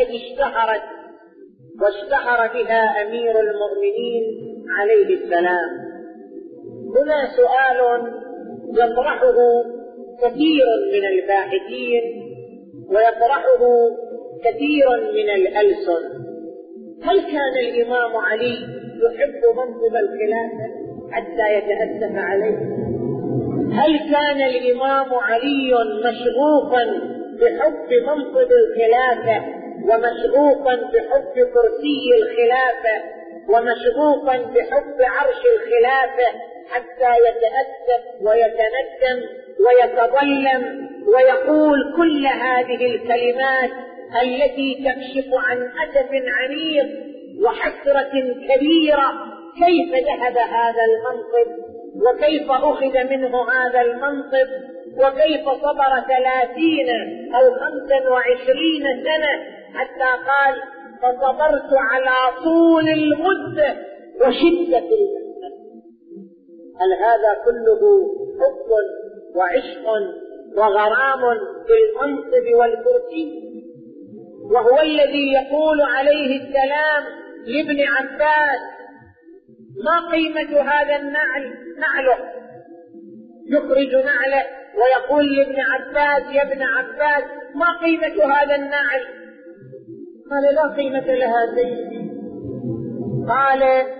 التي اشتهرت واشتهر بها أمير المؤمنين عليه السلام. هنا سؤال يطرحه كثير من الباحثين ويطرحه كثير من الألسن: هل كان الإمام علي يحب منصب الخلافة حتى يتأسف عليه؟ هل كان الإمام علي مشغوفا بحب منصب الخلافة ومشغوفا بحب كرسي الخلافة ومشغوفا بحب عرش الخلافة حتى يتأسف ويتندم ويتظلم ويقول كل هذه الكلمات التي تكشف عن أسف عميق وحسرة كبيرة؟ كيف ذهب هذا المنصب؟ وكيف أخذ منه هذا المنصب؟ وكيف صبر 30 أو 25 سنة حتى قال: فصبرت على طول المدة وشدة المدة؟ هل هذا كله حب وعشق وغرام بالمنصب والكرسي؟ وهو الذي يقول عليه السلام لابن عباس: ما قيمة هذا النعل؟ نعله. يخرج نعله ويقول لابن عباس: يا ابن عباس، ما قيمة هذا النعل؟ قال: لا قيمة لها سيدي. قال: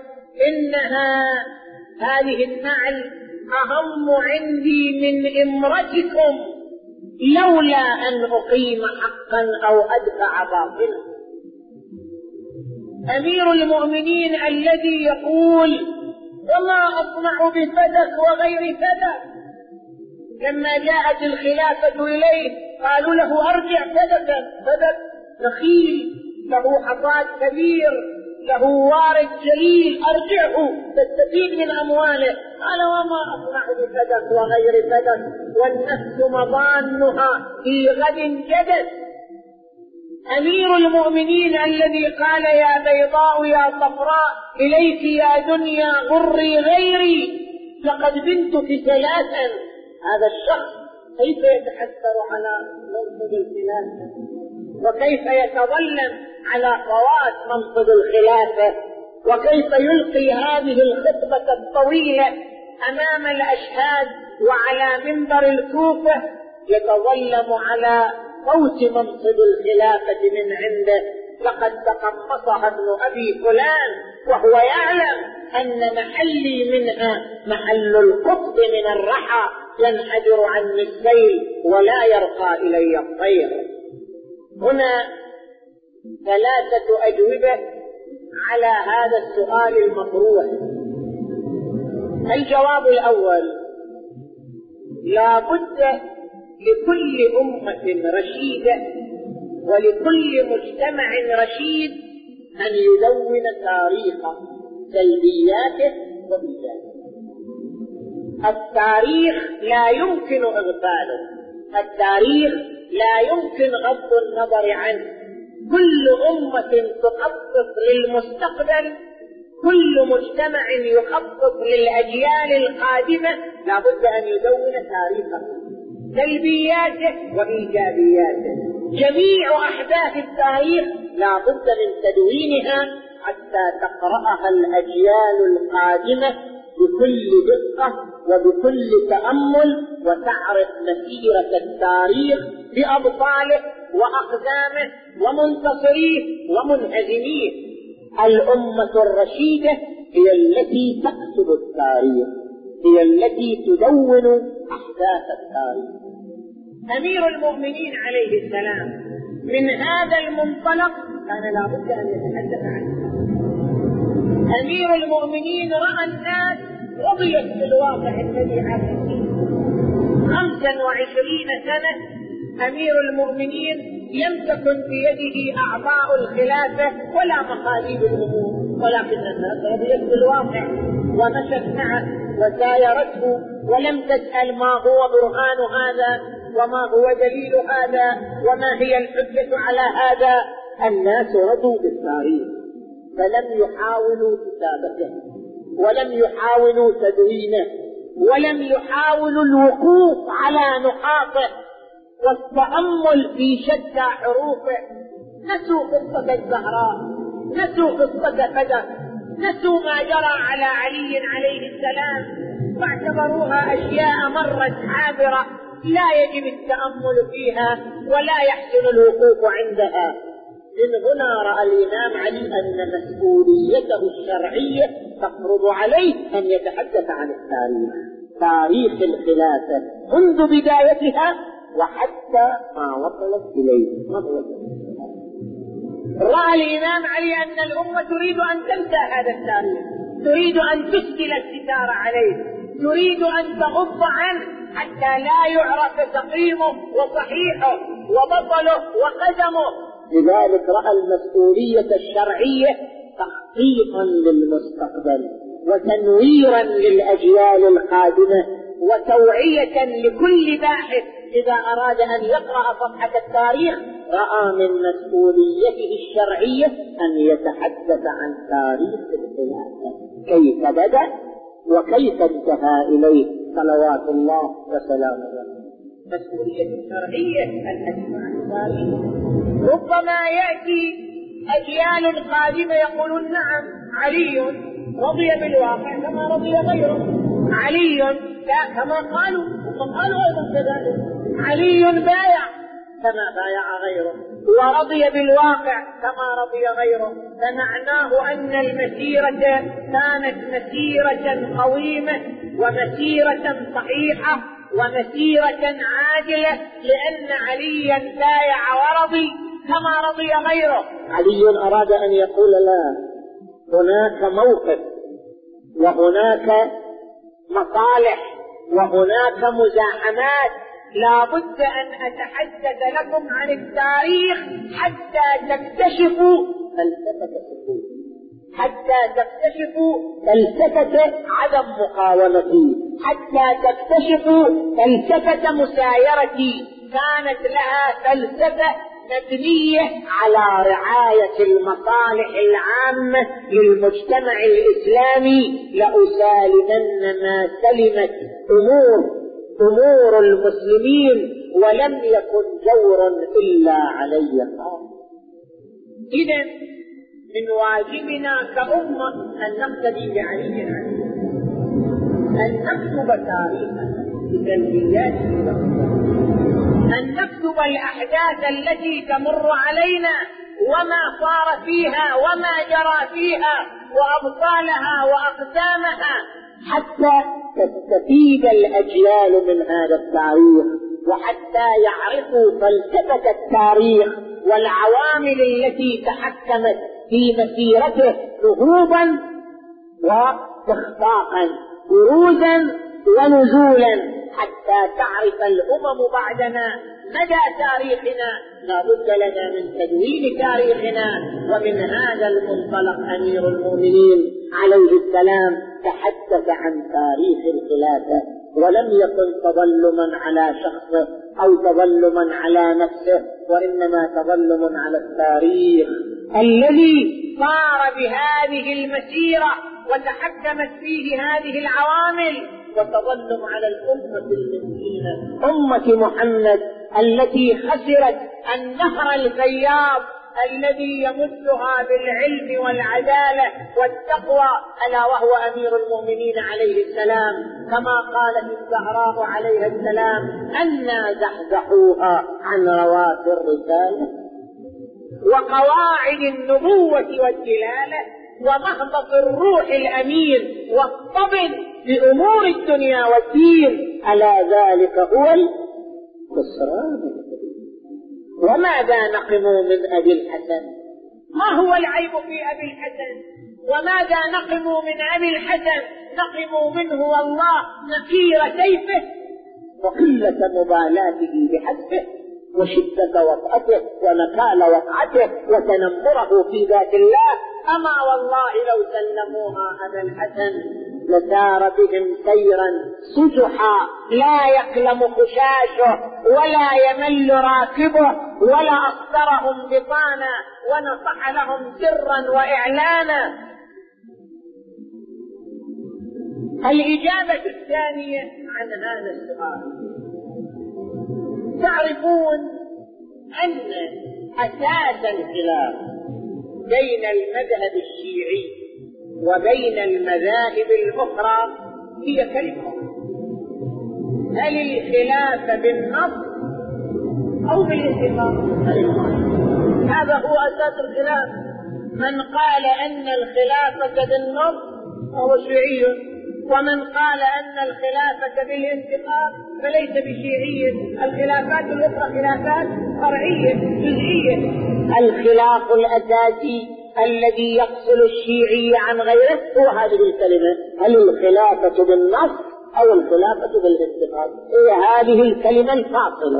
هذه النعل أهم عندي من إمرتكم لولا أن أقيم حقا أو أدفع باطلا. أمير المؤمنين الذي يقول: وما أصنع بفدك وغير فدك. لما جاءت الخلافة إليه قالوا له: أرجع فدك نخيل له حصاد كبير له وارد جليل، أرجعه تستفيد من أمواله. قال: وما أصنع بفدك وغير فدك، والنفس مضانها في غد جدد. أمير المؤمنين الذي قال: يا بيضاء يا صفراء إليك يا دنيا غري غيري لقد بنتك 3. هذا الشخص كيف يتحسر على منصب الخلافة؟ وكيف يتظلم على فوات منصب الخلافة؟ وكيف يلقي هذه الخطبة الطويلة أمام الأشهاد وعلى منبر الكوفة يتظلم على فوت منصب الخلافة من عنده؟ لقد تقمصها ابن أبي فلان وهو يعلم أن محلي منها محل القطب من الرحى، ينحدر عني السيل ولا يرقى إلي الطير. هنا 3 أجوبة على هذا السؤال المطروح. الجواب الأول: لا بد لكل أمة رشيدة ولكل مجتمع رشيد أن يدون تاريخ سلبياته وإيجاباته. التاريخ لا يمكن إغفاله، التاريخ لا يمكن غض النظر عنه. كل أمة تخطط للمستقبل، كل مجتمع يخطط للأجيال القادمة، لا بد أن يدون تاريخه، سلبياته وإيجابياته. جميع أحداث التاريخ لا بد من تدوينها حتى تقرأها الأجيال القادمة بكل دقة وبكل تأمل، وتعرف مسيرة التاريخ بأبطاله وأقدامه ومنتصريه ومنهزميه. الأمة الرشيدة هي التي تكتب التاريخ، هي التي تدون أحداث التاريخ. أمير المؤمنين عليه السلام من هذا المنطلق كان لا بد أن يتحدث عنه. أمير المؤمنين رأى الناس وضيت في الواقع الذي عاش فيه 25 سنة. أمير المؤمنين لم تكن بيده أعضاء الخلافة ولا مقاليد الأمور، ولكن الناس رضيت في الواقع ومشت معه وسايرته ولم تسأل ما هو برهان هذا وما هو دليل هذا وما هي الحجة على هذا. الناس رضوا بالتاريخ فلم يحاولوا كتابته ولم يحاولوا تدوينه ولم يحاولوا الوقوف على نقاطه والتأمل في شتى حروفه. نسوا قصة الزهراء، نسوا قصة بدر، نسوا ما جرى على علي عليه السلام، فاعتبروها أشياء مرت عابرة لا يجب التأمل فيها ولا يحسن الوقوف عندها. من هنا رأى الإمام علي أن مسؤوليته الشرعية تفرض عليه أن يتحدث عن التاريخ، تاريخ الخلافة منذ بدايتها وحتى ما وصلت إليه. رأى الإمام علي أن الأمة تريد أن تنسى هذا التاريخ، تريد أن تسكل الستار عليه، تريد أن تغض عنه حتى لا يعرف سقيمه وصحيحه وبطله وقدمه. لذلك رأى المسؤولية الشرعية تخطيطا للمستقبل وتنويرا للأجيال القادمة وتوعية لكل باحث إذا أراد أن يقرأ صفحة التاريخ. رأى من مسؤوليته الشرعية أن يتحدث عن تاريخ الخلافة، كيف بدأ وكيف انتهى إليه صلوات الله وسلامه عليه. مسؤولية شرعية الحديث عن التاريخ. ربما يأتي أجيال قادمة يقولون نعم علي رضي بالواقع كما رضي غيره، علي لا كما قالوا أيضا كذلك، علي بايع كما بايع غيره ورضي بالواقع كما رضي غيره. فمعناه أن المسيرة كانت مسيرة قويمة ومسيرة صحيحة ومسيرة عاجلة، لأن عليا بايع ورضي كما رضي غيره. علي أراد أن يقول لا، هناك موقف وهناك مصالح وهناك مزاحمات، لا بد أن أتحدث لكم عن التاريخ حتى تكتشفوا فلسفة السكوت، حتى تكتشفوا فلسفة عدم مقاومتي، حتى تكتشفوا فلسفة مسايرتي. كانت لها فلسفة مبنية على رعاية المصالح العامة للمجتمع الإسلامي. لأسالمن ما سلمت أمور المسلمين ولم يكن جور إلا علي. إذن من واجبنا كأمة أن نقتدي بعلي أن نكتب تاريخا بسلبياته، أن نكتب الأحداث التي تمر علينا وما صار فيها وما جرى فيها وأبطالها وأقسامها، حتى تستفيد الأجيال من هذا التاريخ وحتى يعرفوا فلسفة التاريخ والعوامل التي تحكمت في مسيرته نهوضا واخفاقا، بروزا ونزولا، حتى تعرف الأمم بعدنا مدى تاريخنا. لا بد لنا من تدوين تاريخنا. ومن هذا المنطلق أمير المؤمنين عليه السلام تحدث عن تاريخ الخلافة، ولم يكن تظلما على شخصه أو تظلما على نفسه، وإنما تظلم على التاريخ الذي صار بهذه المسيرة وتحكمت فيه هذه العوامل، وتظلم على الأمة المسكينة أمة محمد التي خسرت النهر الفياض الذي يمدها بالعلم والعدالة والتقوى، ألا وهو أمير المؤمنين عليه السلام. كما قالت الزهراء عليه السلام: أنا زحزحوها عن رواسي الرسالة وقواعد النبوة والدلالة ومهبط الروح الأمين والطبن لأمور الدنيا والدين، ألا ذلك هو الخسران. وماذا نقموا من أبي الحسن؟ ما هو العيب في أبي الحسن؟ وماذا نقموا من أبي الحسن؟ نقموا منه والله نكير سيفه وقلة مبالاته بحسبه وشدة وطأته ونكال وقعته وتنمره في ذات الله. أما والله لو سلموها أبا الحسن لسار بهم سيرا سجحا لا يكلم خشاشه ولا يمل راكبه، ولا أصدرهم بطانا ونصح لهم سرا وإعلانا. الإجابة الثانية عن هذا السؤال: تعرفون أن أساس الخلاف بين المذهب الشيعي وبين المذاهب الأخرى هي كلمة: هل الخلاف بالنص أو بالاتفاق؟ هذا هو أساس الخلاف. من قال أن الخلافة بالنص فهو شيعي، ومن قال أن الخلافة بالاتفاق فليس بشيعي. الخلافات الأخرى خلافات فرعية جزئية. الخلاف الأساسي الذي يفصل الشيعي عن غيره هو هذه الكلمة: هل الخلافة بالنص أو الخلافة بالاتفاق؟ هي هذه الكلمة الفاصلة.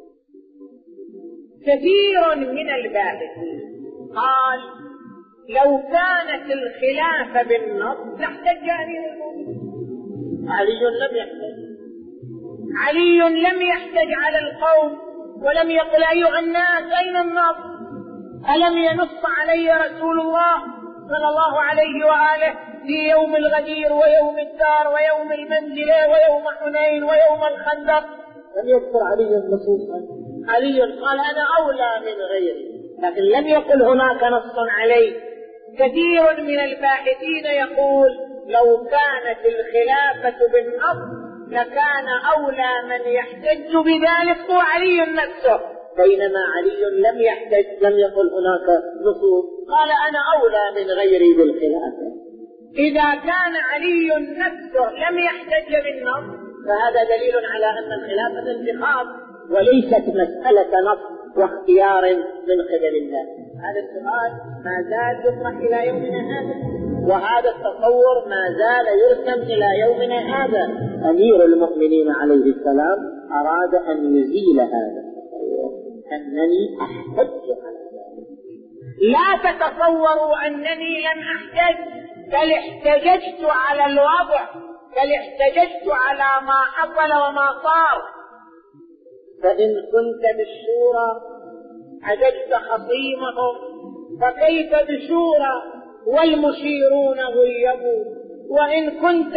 كثير من الباحثين قال لو كانت الخلافة بالنص لاحتج أمير المؤمنين. علي لم يحتج. علي لم يحتج على القوم ولم يقل: أيها الناس أين النص؟ ألم ينص علي رسول الله صلى الله عليه وآله في يوم الغدير ويوم الدار ويوم المنزلة ويوم حنين ويوم الخندق؟ لم يذكر علي نصوصا. علي قال: أنا أولى من غيري، لكن لم يقل هناك نص علي. كثير من الباحثين يقول لو كانت الخلافة بالنص لكان أولى من يحتج بذلك هو علي نفسه، بينما علي لم يحتج، لم يقل هناك نصوص، قال: أنا أولى من غيري بالخلافة. إذا كان علي نفسه لم يحتج بالنص فهذا دليل على أن الخلافة انتخاب وليست مسألة نص واختيار من قبل الله. هذا السؤال ما زال يطرح إلى يومنا هذا، وهذا التصور ما زال يرسم إلى يومنا هذا. أمير المؤمنين عليه السلام أراد أن يزيل هذا التصور، أنني أحتج على ذلك. لا تتصوروا أنني لم أحتج، بل احتججت على الوضع، بل احتججت على ما حصل وما صار. فإن كنت بالشورى حججت خصيمهم فكيف بشورى والمشيرون غيبوا؟ وإن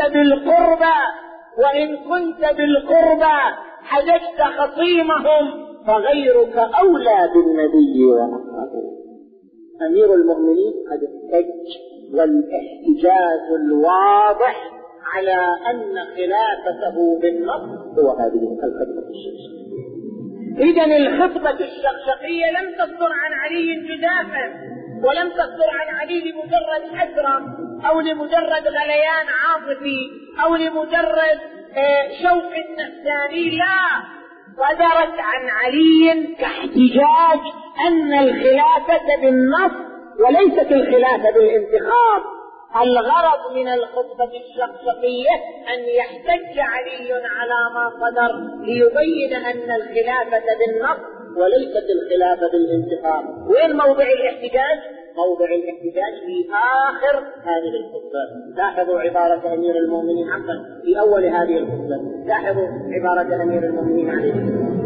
كنت بالقربى حججت خصيمهم فغيرك أولى بالنبي وأصحابه. أمير المؤمنين قد احتج، والاحتجاج الواضح على أن خلافته بالنص هو هذه الخطبة الشخصية. إذن الخطبة الشخصية لم تصدر عن علي جزافا، ولم تصدر عن علي لمجرد حسرة أو لمجرد غليان عاطفي أو لمجرد شوق نفساني، لا، صدرت عن علي كاحتجاج أن الخلافة بالنص وليست الخلافة بالانتخاب. الغرض من الخطبة الشخصية أن يحتج علي على ما صدر ليبين أن الخلافة بالنص وليست الخلافة بالانتخاب. وين موضع الاحتجاج؟ موضع الاحتجاج في آخر هذه الخطبة. لاحظوا عبارة أمير المؤمنين في أول هذه الخطبة، لاحظوا عبارة أمير المؤمنين عليه السلام: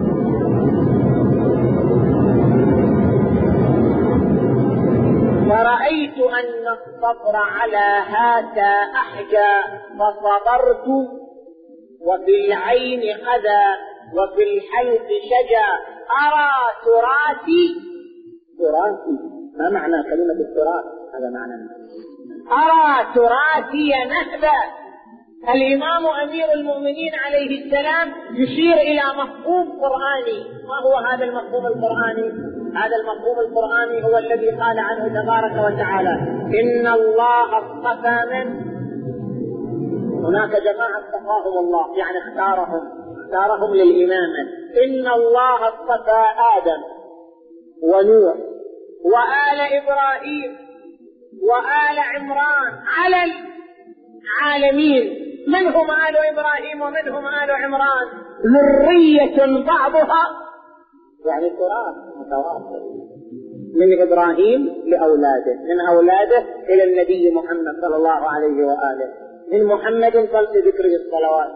فرأيت أن الصبر على هذا أحجى فصبرت، وفي العين أذى وفي الحلق شجا، أرى تراثي. ما معنى كلمة التراث؟ هذا معنى أرى تراثي نهبا. الإمام أمير المؤمنين عليه السلام يشير إلى مفهوم قرآني. ما هو هذا المفهوم القرآني؟ هذا المفهوم القرآني هو الذي قال عنه تبارك وتعالى: إن الله اصطفى من. هناك جماعة اصطفاهم الله، يعني اختارهم للإمامة. إن الله اصطفى آدم ونوح وآل إبراهيم وآل عمران على العالمين. من هم آل إبراهيم ومن هم آل عمران؟ ذرية بعضها، يعني تراث متواصل من إبراهيم لأولاده، من أولاده إلى النبي محمد صلى الله عليه وآله، من محمد فلت ذكره الصلوات.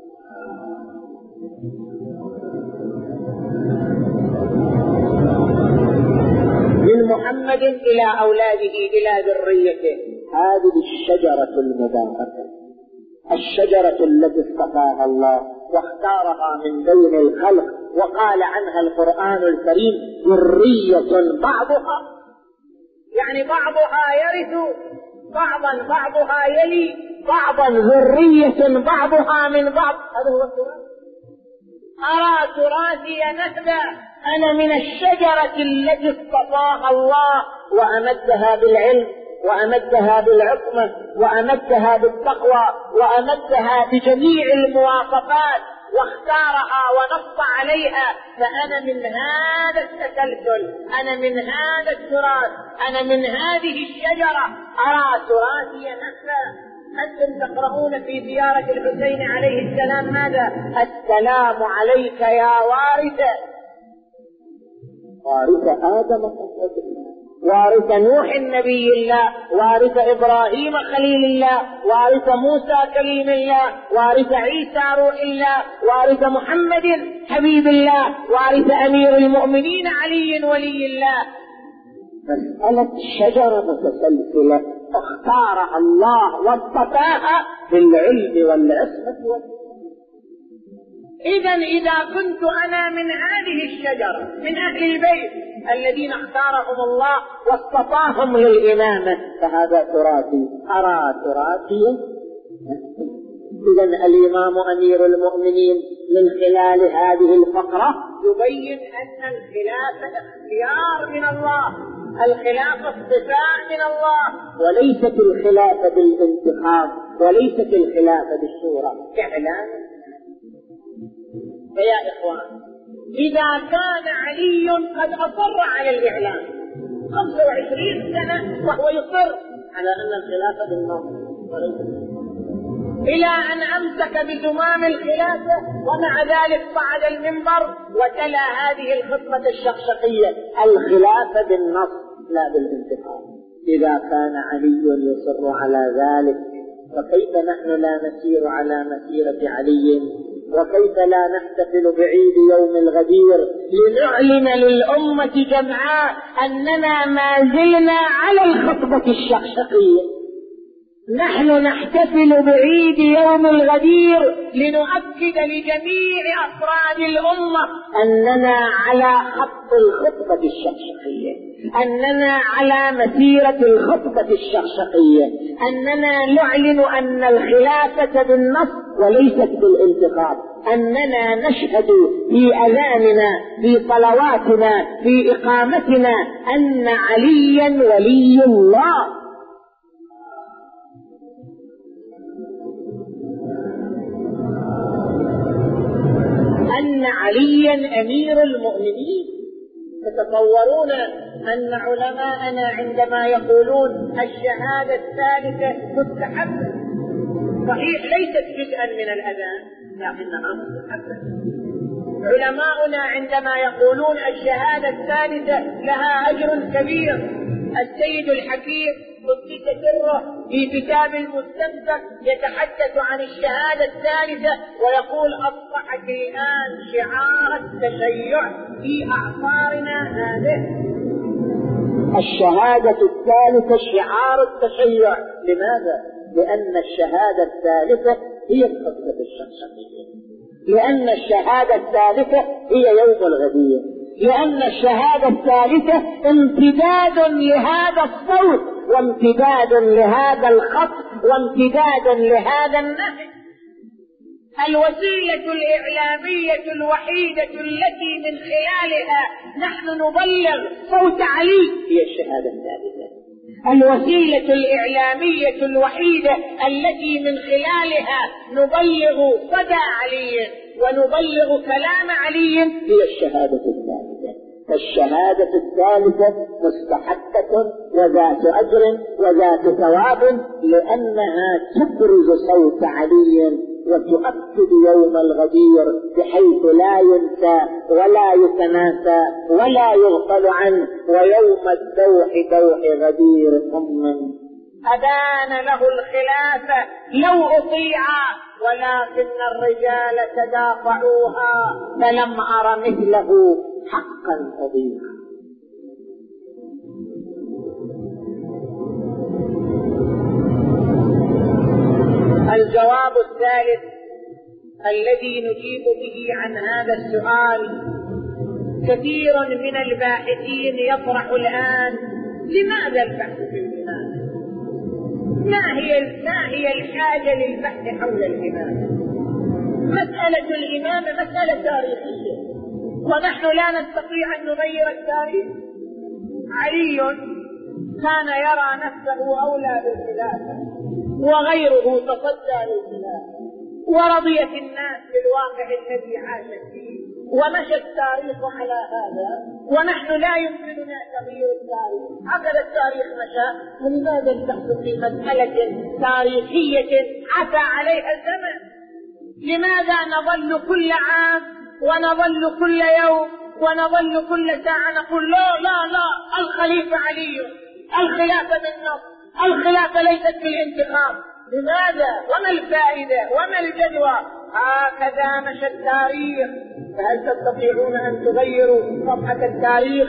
من محمد إلى أولاده إلى ذريته. هذه الشجرة المباركة، الشجرة التي اصطفاها الله واختارها من بين الخلق وقال عنها القرآن الكريم ذرية بعضها، يعني بعضها يرث بعضا، بعضها يلي بعضا، ذرية بعضها من بعض. هذا هو التراث. أرى تراثي نهبا، أنا من الشجرة التي اصطفاها الله وأمدها بالعلم، وأمدها بالعصمة، وأمدها بالتقوى، وأمدها بجميع المواصفات، واختارها ونص عليها. فأنا من هذا التسلسل، أنا من هذا التراث، أنا من هذه الشجرة. أرى تراثي نهبا. أنتم تقرؤون في زيارة الحسين عليه السلام ماذا؟ السلام عليك يا وارث آدم، وارث نوح نبي الله، وارث إبراهيم خليل الله، وارث موسى كليم الله، وارث عيسى روح الله، وارث محمد حبيب الله، وارث أمير المؤمنين علي ولي الله. مسألة شجرة متسلسلة اختارها الله واصطفاها بالعلم والعصمة. إذا كنت أنا من هذه الشجرة، من أهل البيت الذين اختارهم الله واصطفاهم للإمامة، فهذا تراثي. أرى تراثي. إذن الإمام أمير المؤمنين من خلال هذه الفقرة يبين أن الخلافة اختيار من الله، الخلافة اصطفاء من الله، وليست الخلافة بالانتخاب، وليست الخلافة بالشورى. إعلان. فيا إخوان، إذا كان علي قد أصر على الإعلان 25 سنة وهو يصر على أن الخلافة بالنص إلى أن أمسك بزمام الخلافة، ومع ذلك صعد المنبر وتلا هذه الخطبة الشقشقية: الخلافة بالنص لا بالانتخاب. إذا كان علي يصر على ذلك، فكيف نحن لا نسير على مسيرة علي؟ وكيف لا نحتفل بعيد يوم الغدير لنعلن للأمة جمعاء أننا ما زلنا على الخطبة الشقشقية؟ نحن نحتفل بعيد يوم الغدير لنؤكد لجميع أفراد الأمة أننا على خط الخطبة الشقشقية، أننا على مسيرة الخطبة الشقشقية، أننا نعلن أن الخلافة بالنص وليست بالانتخاب، أننا نشهد في أذاننا، في صلواتنا، في إقامتنا أن عليا ولي الله. أن عليا أمير المؤمنين. تتصورون أن علماءنا عندما يقولون الشهادة الثالثة مستحبة، صحيح ليست جزءا من الأذان لكنها مستحبة. علماؤنا عندما يقولون الشهادة الثالثة لها أجر كبير. السيد الحكيم قدس سره في كتاب المستنبك يتحدث عن الشهادة الثالثة ويقول: أصبحت الآن شعار التشيع في أعصارنا هذه. الشهادة الثالثة شعار التشيع. لماذا؟ لأن الشهادة الثالثة هي الخطبة الشقشقية، لأن الشهادة الثالثة هي يوم الغدير، لأن الشهادة الثالثة امتداد لهذا الصوت، وامتداد لهذا الخط، وامتداد لهذا النهج. الوسيلة الإعلامية الوحيدة التي من خلالها نحن نبلغ صوت علي هي الشهادة الثالثة. الوسيلة الإعلامية الوحيدة التي من خلالها نبلغ صدى علي ونبلغ كلام علي هي الشهادة الثالثة. فالشهادة الثالثة مستحقة وذات أجر وذات ثواب، لأنها تبرز صوت علي وتؤكد يوم الغدير بحيث لا ينسى ولا يتناسى ولا يغفل عنه. ويوم الدوح دوح غدير أبان له الخلافة لو أطيعا، ولكن الرجال تدافعوها فلم أر مثله حقا أضيعا. الجواب الثالث الذي نجيب به عن هذا السؤال. كثير من الباحثين يطرح الآن: لماذا البحث في الإمامة؟ ما هي الحاجة للبحث حول الإمامة؟ مسألة الإمامة مسألة تاريخية، ونحن لا نستطيع أن نغير التاريخ. علي كان يرى نفسه أولى بالخلافة، وغيره تصدى للخلافة، ورضيت الناس بالواقع الذي عاش فيه، ومشى التاريخ على هذا، ونحن لا يمكننا تغيير التاريخ. هكذا التاريخ مشى. ولماذا البحث في مسألة تاريخية عفى عليها الزمن؟ لماذا نظل كل عام ونظل كل يوم ونظل كل ساعة نقول لا لا لا، الخليفة علي، الخلافة بالنص، الخلافة ليست بالانتخاب؟ لماذا؟ وما الفائدة وما الجدوى؟ هكذا مشى التاريخ، فهل تستطيعون أن تغيروا صفحة التاريخ؟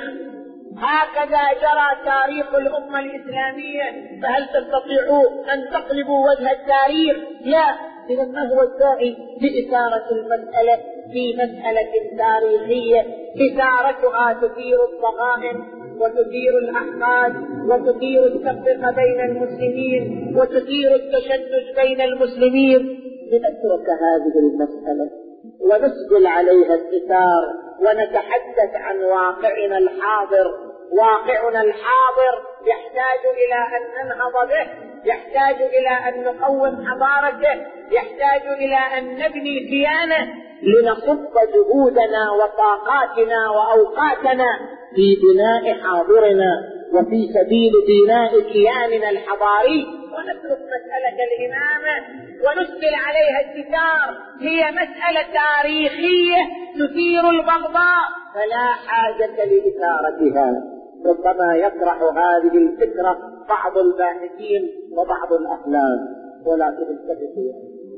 هكذا جرى تاريخ الأمة الإسلامية، فهل تستطيعون أن تقلبوا وجه التاريخ؟ لا. إذا ما هو الداعي لإثارة المسألة في مسألة تاريخية إثارتها تثير الضغائن وتثير الأحقاد وتثير التفرقة بين المسلمين وتثير التشنج بين المسلمين؟ لنترك هذه المسألة ونسجل عليها الإثار ونتحدث عن واقعنا الحاضر. واقعنا الحاضر يحتاج إلى أن ننهض به، يحتاج إلى أن نقوم حضارته، يحتاج إلى أن نبني كيانه لنصب جهودنا وطاقاتنا وأوقاتنا في بناء حاضرنا وفي سبيل بناء كياننا الحضاري، ونترك مسألة الإمامة ونسجل عليها الستار. هي مسألة تاريخية تثير البغضاء، فلا حاجة لإثارتها. ربما يطرح هذه الفكرة بعض الباحثين وبعض الأحلام، ولكن انتبهوا،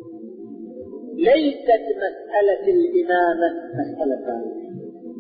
ليست مسألة الإمامة مسألة تاريخية.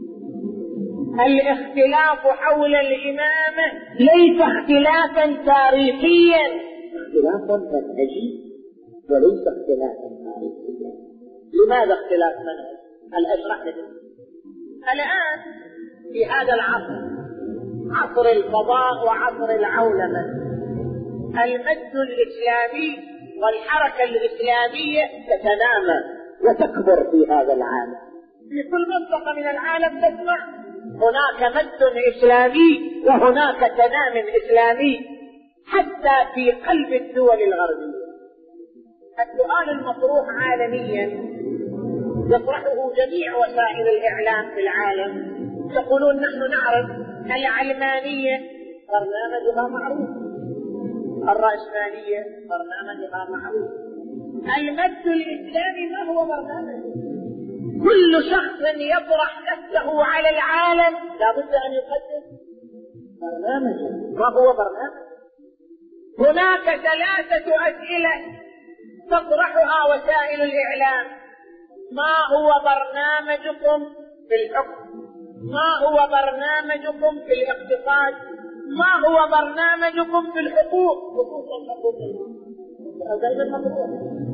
الاختلاف حول الإمامة ليس اختلافا تاريخيا، اختلافا منهجي وليس اختلافا تاريخيا. لماذا اختلاف منهج؟ هل أشرح لكم؟ الآن في هذا العصر، عصر الفضاء وعصر العولمة، المد الإسلامي والحركة الإسلامية تتنامى وتكبر في هذا العالم. في كل منطقة من العالم تسمع هناك مد إسلامي وهناك تنام إسلامي، حتى في قلب الدول الغربية. السؤال المطروح عالميا يطرحه جميع وسائل الإعلام في العالم، يقولون نحن نعرف العلمانية برنامجها معروف، الرأسمالية برنامجها معروف، المد الإسلامي ما هو برنامج؟ كل شخص يطرح نفسه على العالم لابد أن يقدم برنامجه. ما هو برنامج؟ هناك 3 أسئلة تطرحها وسائل الإعلام: ما هو برنامجكم في الحكم؟ ما هو برنامجكم في الاقتصاد؟ ما هو برنامجكم في الحقوق، خصوصا حقوق هذا المطروح؟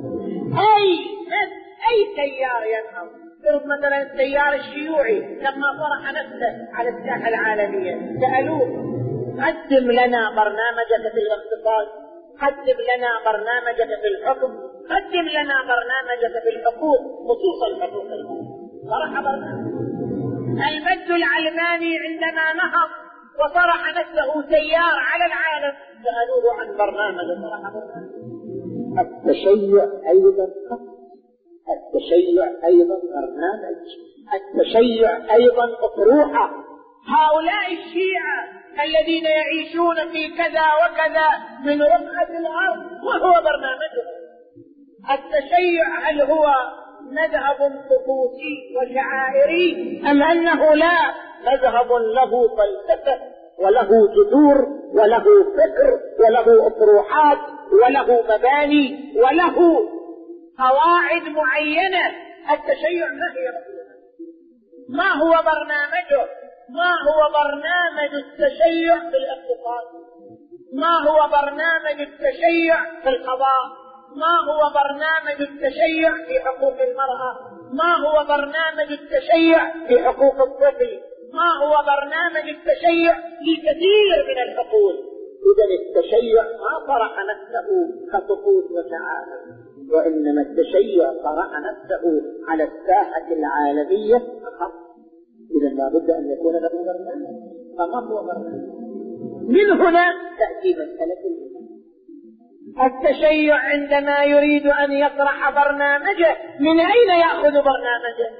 أي تيار ينهض؟ مثلا التيار الشيوعي لما طرح نفسه على الساحة العالمية سألوه: قدم لنا برنامجك في الاقتصاد، قدم لنا برنامجك في الحكم، قدم لنا برنامجك في الحقوق، خصوصا حقوق الإنسان. طرح برنامج. المد العلماني عندما نهض وطرح نفسه تيار على العالم سألوه عن برنامج، طرح برنامج. التشيع أيضا التشيع أيضا برنامج، التشيع أيضا أطروحة. هؤلاء الشيعة الذين يعيشون في كذا وكذا من رقعة الأرض وهو برنامجهم. التشيع هل هو مذهب طقوسي وشعائري أم أنه لا مذهب له فلسفة وله جذور وله فكر وله أطروحات وله مباني وله قواعد معينة؟ التشيع ما هي مطلوبة؟ ما هو برنامجه؟ ما هو برنامج التشيع في الاقتصاد؟ ما هو برنامج التشيع في القضاء؟ ما هو برنامج التشيع في حقوق المرأة، ما هو برنامج التشيع في حقوق الطفل، ما هو برنامج التشيع في كثير من الحقوق. إذا التشيع ما طرح نفسه كطقوس وشعائر، وإنما التشيع طرح نفسه على الساحة العالمية فقط. إذا لا بد أن يكون له برنامج. فما هو برنامج؟ من هنا تأتي مسألة التشيع عندما يريد أن يطرح برنامجه. من أين يأخذ برنامجه؟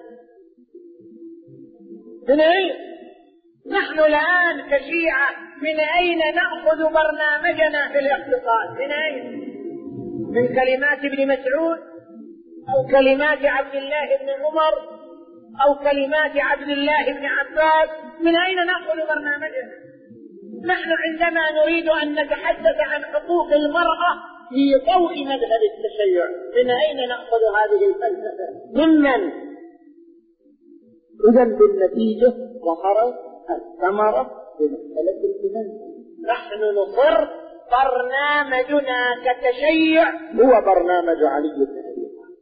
من أين؟ نحن الآن كشيعة من أين نأخذ برنامجنا في الاقتصاد؟ من أين؟ من كلمات ابن مسعود أو كلمات عبد الله بن عمر أو كلمات عبد الله بن عباس؟ من أين نأخذ برنامجنا؟ نحن عندما نريد أن نتحدث عن حقوق المرأة في ضوء مذهب التشيع، من أين نأخذ هذه الفلسفة؟ ممن؟ إذا بالنتيجة ظهرت الثمرة بمسألة الإيمان. نحن نصر برنامجنا كتشيع هو برنامج علي بن أبي طالب.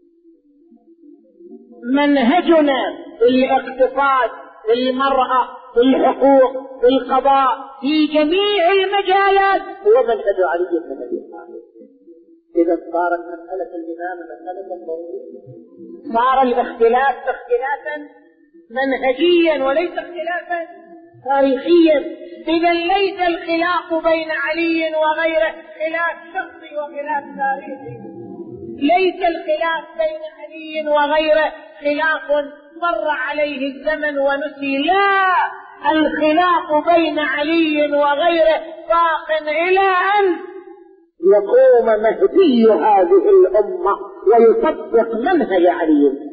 منهجنا في الاقتصاد، في المرأة، في الحقوق، في القضاء، في جميع المجالات هو منهج علي بن أبي طالب. إذا صارت مسألة الإمامة مسألة ضرورية، صار الاختلاف اختلافا منهجيا وليس اختلافا تاريخيا. إذا ليس الخلاف بين علي وغيره خلاف شخصي وخلاف تاريخي، ليس الخلاف بين علي وغيره خلاف مر عليه الزمن ونسي، لا، الخلاف بين علي وغيره باق إلى أن يقوم مهدي هذه الأمة ويطبق منهج علي.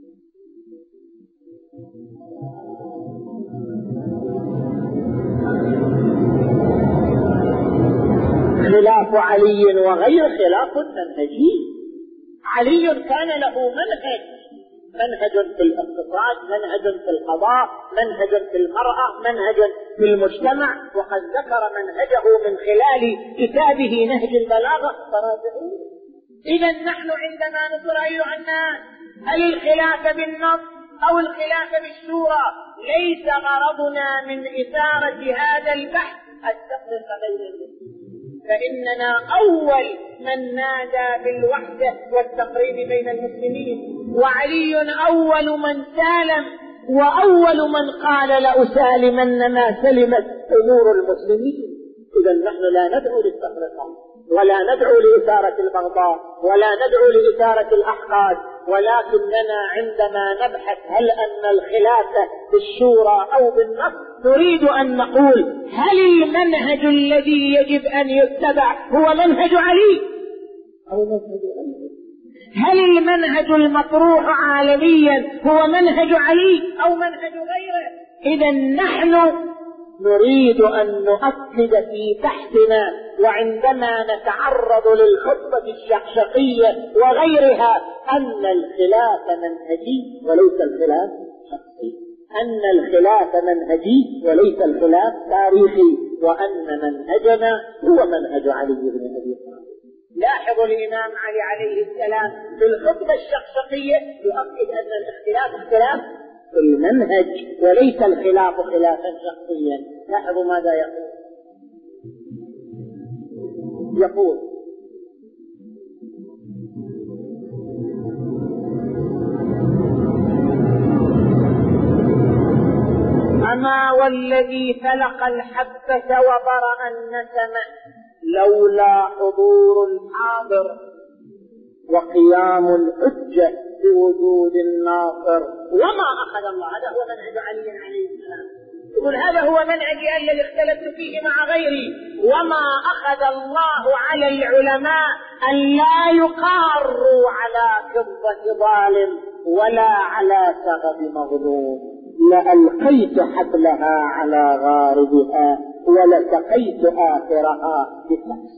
خلاف علي وغيره خلاف منهجي. علي كان له منهج في الاقتصاد، منهج في القضاء، منهج في المرأة، منهج في المجتمع، وقد ذكر منهجه من خلال كتابه نهج البلاغة. إذا نحن عندما نقول أيها الناس هل الخلاف بالنص أو الخلاف بالشورى، ليس غرضنا من إثارة هذا البحث التفرقة بين المسلمين، فإننا أول من نادى بالوحدة والتقريب بين المسلمين، وعلي أول من سالم وأول من قال لأسالمن ما سلمت أمور المسلمين. إذا نحن لا ندعو للتفرقة ولا ندعو لإثارة البغضاء ولا ندعو لإثارة الأحقاد، ولكننا عندما نبحث هل أن الخلافة بالشورى أو بالنص نريد أن نقول هل المنهج الذي يجب أن يتبع هو منهج علي أو منهج علي؟ هل المنهج المطروح عالميا هو منهج علي أو منهج غيره؟ إذا نحن نريد أن نؤكد في بحثنا وعندما نتعرض للخطبة الشقشقية وغيرها أن الخلاف منهجي وليس الخلاف شخصي، أن الخلاف منهجي وليس الخلاف تاريخي، وأن منهجنا هو منهج علي بن أبي طالب. لاحظوا الإمام علي عليه السلام في الخطبة الشقشقية يؤكد أن الاختلاف اختلاف المنهج وليس الخلاف خلافا شخصيا. لاحظوا ماذا يقول أما والذي فلق الحبة وبرأ النسمة لولا حضور الحاضر وقيام الحجة بوجود الناصر وما أخذ الله. هذا هو منهج علي عليه السلام. يقول هذا هو منهجي الذي اختلفت فيه مع غيري، وما أخذ الله على العلماء أن لا يقاروا على فضة ظالم ولا على سغب مظلوم، لألقيت حبلها على غاربها ولسقيت آخرها بالسقف.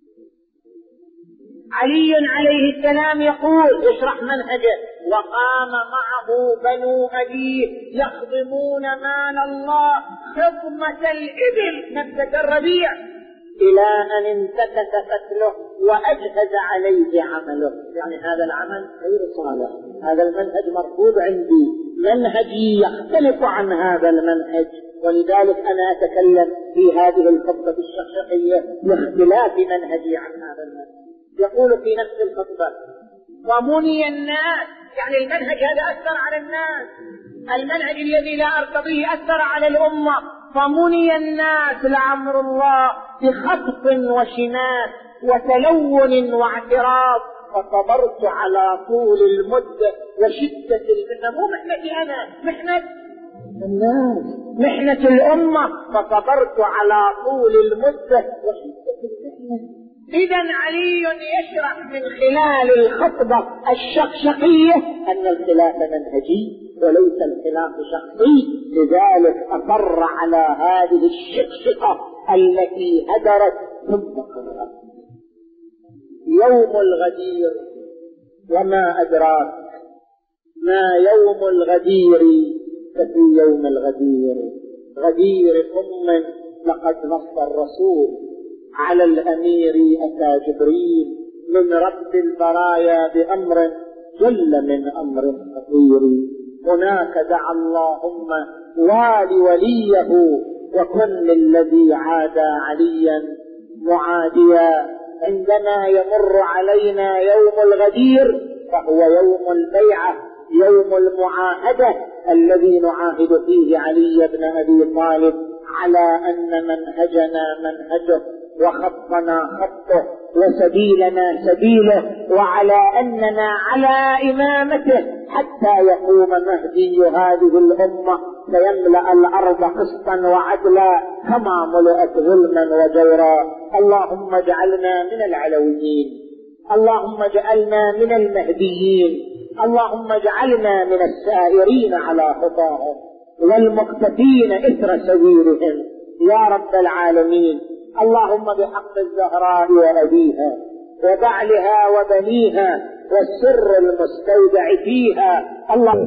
علي عليه السلام يقول اشرح منهجه: وقام معه بنو أبيه يخضمون مال الله خضمة الإبل نبتة الربيع، إلى أن انتكس قتله وأجهز عليه عمله. يعني هذا العمل غير صالح، هذا المنهج مرفوض عندي، منهجي يختلف عن هذا المنهج، ولذلك أنا أتكلم في هذه الخطبة الشخصية لاختلاف منهجي عن هذا المنهج. يقول في نفس الخطبة: ومني الناس، يعني المنهج هذا أثر على الناس، المنهج الذي لا أرتضيه أثر على الأمة، فمني الناس لعمر الله بخطف وشنات وتلون واعتراض، فصبرت على طول المدة وشدة المحنة. مو محنتي أنا، محنة الناس، محنة الأمة، فصبرت على طول المدة وشدة المحنة. إذا علي يشرح من خلال الخطبة الشقشقية أن الخلاف منهجي وليس الخلاف شخصي، لذلك أصر على هذه الشقشقة التي هدرت ثم قررت. يوم الغدير وما أدراك ما يوم الغدير، ففي يوم الغدير غدير لقد نص الرسول على الأمير أتى جبريل من رب البرايا بأمر جل من أمر خطير. هناك دعا اللهم وليه وكن للذي عادى عليا معاديا. عندما يمر علينا يوم الغدير فهو يوم البيعة، يوم المعاهدة الذي نعاهد فيه علي بن أبي طالب على أن منهجنا منهجه وخطنا خطه وسبيلنا سبيله، وعلى أننا على إمامته حتى يقوم مهدي هذه الأمة فيملأ الأرض قسطا وعدلا كما ملئت ظلما وجورا. اللهم اجعلنا من العلويين، اللهم اجعلنا من المهديين، اللهم اجعلنا من السائرين على خطاهم والمقتفين إثر سبيلهم يا رب العالمين. اللهم بحق الزهراء وأبيها وبعلها وبنيها والسر المستودع فيها، اللهم